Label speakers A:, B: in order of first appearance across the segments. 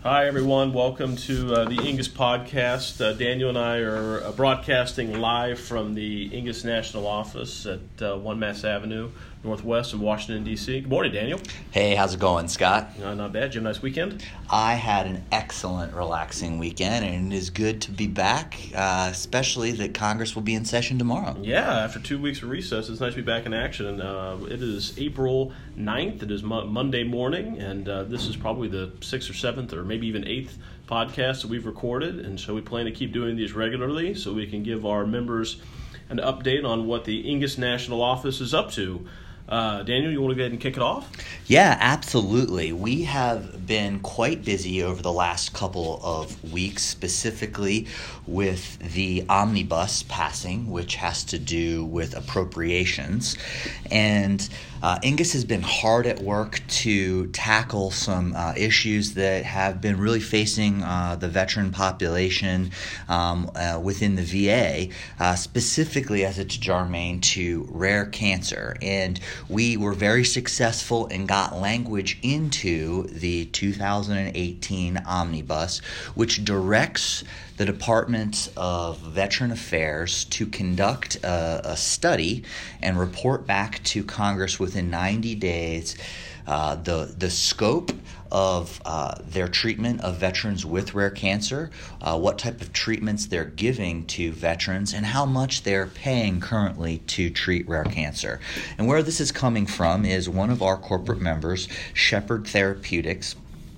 A: Hi, everyone. Welcome to the Ingus podcast. Daniel and I are broadcasting live from the Ingus National Office at 1 Mass Avenue, Northwest of Washington, D.C. Good morning, Daniel.
B: Hey, how's it going, Scott?
A: Not bad. Did you have a nice weekend?
B: I had an excellent, relaxing weekend, and it is good to be back, especially that Congress will be in session tomorrow.
A: Yeah, after 2 weeks of recess, it's nice to be back in action. It is April 9th. It is Monday morning, and this is probably the 6th or 7th or maybe even 8th podcast that we've recorded, and so we plan to keep doing these regularly so we can give our members an update on what the Ingus National Office is up to. Daniel, you want to go ahead and kick it off?
B: Yeah, absolutely. We have been quite busy over the last couple of weeks, specifically with the omnibus passing, which has to do with appropriations. And Ingus has been hard at work to tackle some issues that have been really facing the veteran population within the VA, specifically as it's germane to rare cancer. And we were very successful and got language into the 2018 Omnibus, which directs the Department of Veteran Affairs to conduct a study and report back to Congress within 90 days the scope of their treatment of veterans with rare cancer, what type of treatments they're giving to veterans, and how much they're paying currently to treat rare cancer. And where this is coming from is one of our corporate members, Shepherd Therapeutics,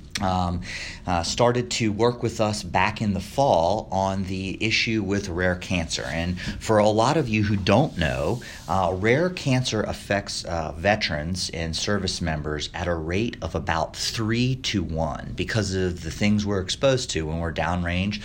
B: started to work with us back in the fall on the issue with rare cancer. And for a lot of you who don't know, rare cancer affects veterans and service members at a rate of about 3-1 because of the things we're exposed to when we're downrange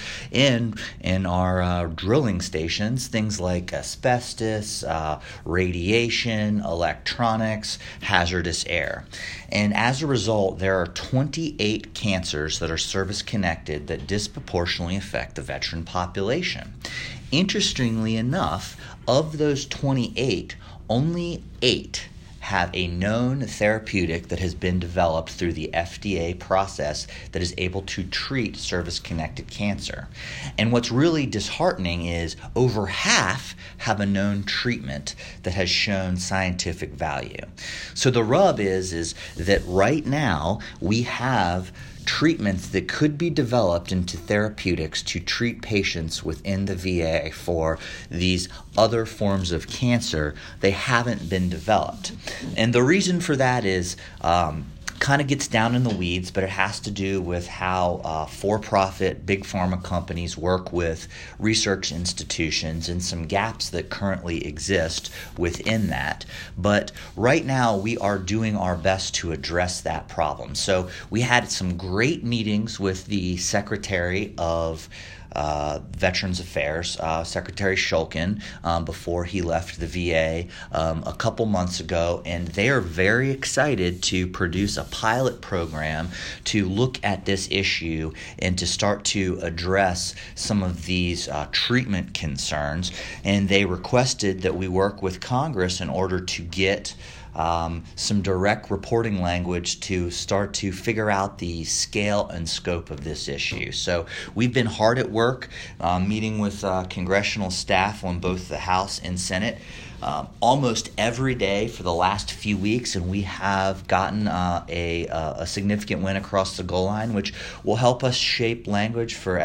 B: in our drilling stations, things like asbestos, radiation, electronics, hazardous air. And as a result, there are 28 cancers that are service-connected that disproportionately affect the veteran population. Interestingly enough, of those 28, only 8 have a known therapeutic that has been developed through the FDA process that is able to treat service-connected cancer. And what's really disheartening is over half have a known treatment that has shown scientific value. So the rub is that right now we have treatments that could be developed into therapeutics to treat patients within the VA for these other forms of cancer. They haven't been developed. And the reason for that is kind of gets down in the weeds, but it has to do with how for-profit big pharma companies work with research institutions and some gaps that currently exist within that. But right now we are doing our best to address that problem. So we had some great meetings with the Secretary of Veterans Affairs, Secretary Shulkin, before he left the VA a couple months ago, and they are very excited to produce a pilot program to look at this issue and to start to address some of these treatment concerns. And they requested that we work with Congress in order to get some direct reporting language to start to figure out the scale and scope of this issue. So we've been hard at work meeting with congressional staff on both the House and Senate almost every day for the last few weeks, and we have gotten a significant win across the goal line, which will help us shape language for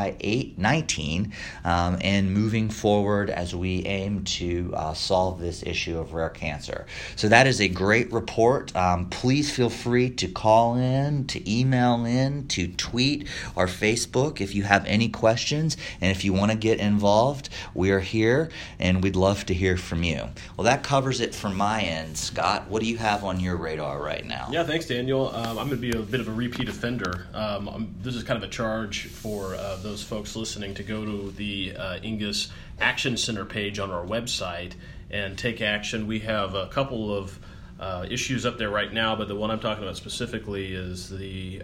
B: FY19 and moving forward as we aim to solve this issue of rare cancer. So that is a great report. Please feel free to call in, to email in, to tweet or Facebook if you have any questions, and if you want to get involved, we are here and we'd love to hear from you. Well, that covers it from my end. Scott, what do you have on your radar right now?
A: Yeah, thanks, Daniel. I'm going to be a bit of a repeat offender. This is kind of a charge for those folks listening to go to the Ingus Action Center page on our website and take action. We have a couple of issues up there right now, but the one I'm talking about specifically is the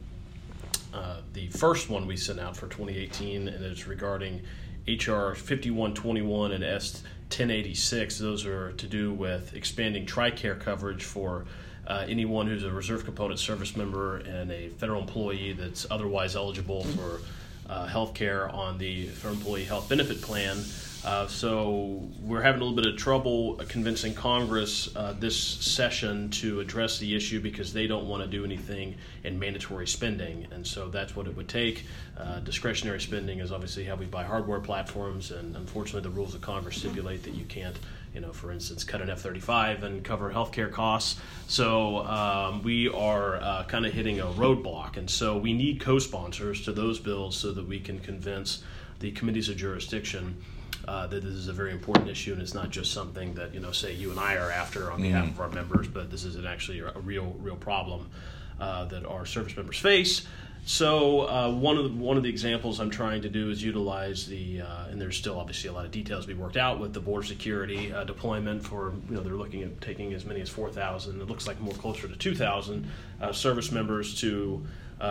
A: first one we sent out for 2018, and it's regarding HR 5121 and S 1086. Those are to do with expanding TRICARE coverage for anyone who's a reserve component service member and a federal employee that's otherwise eligible for health care on the Federal Employee Health Benefit Plan. So we're having a little bit of trouble convincing Congress this session to address the issue because they don't want to do anything in mandatory spending. And so that's what it would take. Discretionary spending is obviously how we buy hardware platforms, and unfortunately the rules of Congress stipulate that you can't, for instance, cut an F-35 and cover healthcare costs. So we are kind of hitting a roadblock. And so we need co-sponsors to those bills so that we can convince the committees of jurisdiction that this is a very important issue, and it's not just something that say you and I are after on behalf of our members, but this is actually a real problem that our service members face. So one of the examples I'm trying to do is utilize the and there's still obviously a lot of details to be worked out with the border security deployment for they're looking at taking as many as 4,000. It looks like more closer to 2,000 service members to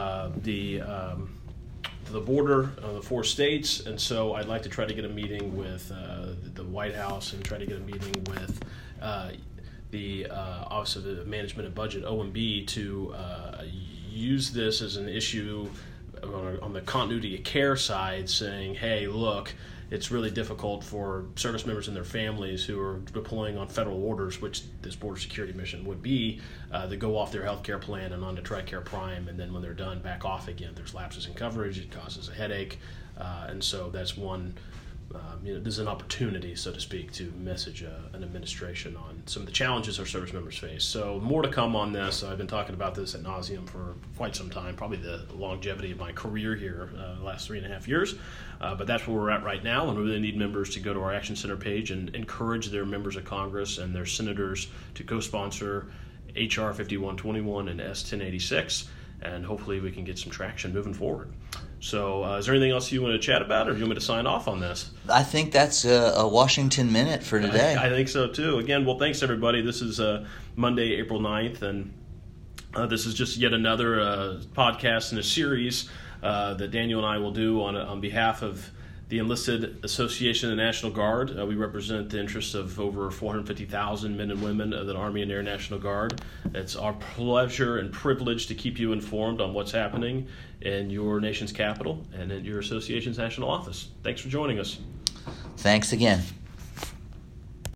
A: the border of the 4 states, and so I'd like to try to get a meeting with the White House and try to get a meeting with the Office of Management and Budget, OMB, to use this as an issue on the continuity of care side, saying, hey, look, it's really difficult for service members and their families who are deploying on federal orders, which this border security mission would be, to go off their health care plan and onto TRICARE Prime, and then when they're done, back off again. There's lapses in coverage, it causes a headache, and so that's one, there's an opportunity, so to speak, to message an administration on some of the challenges our service members face. So more to come on this. I've been talking about this ad nauseum for quite some time, probably the longevity of my career here, the last 3.5 years. But that's where we're at right now, and we really need members to go to our Action Center page and encourage their members of Congress and their senators to co-sponsor H.R. 5121 and S. 1086, and hopefully we can get some traction moving forward. So is there anything else you want to chat about, or do you want me to sign off on this?
B: I think that's a Washington Minute for today.
A: I think so, too. Again, well, thanks, everybody. This is Monday, April 9th, and this is just yet another podcast in a series that Daniel and I will do on behalf of the Enlisted Association of the National Guard. We represent the interests of over 450,000 men and women of the Army and Air National Guard. It's our pleasure and privilege to keep you informed on what's happening in your nation's capital and in your association's national office. Thanks for joining us.
B: Thanks again.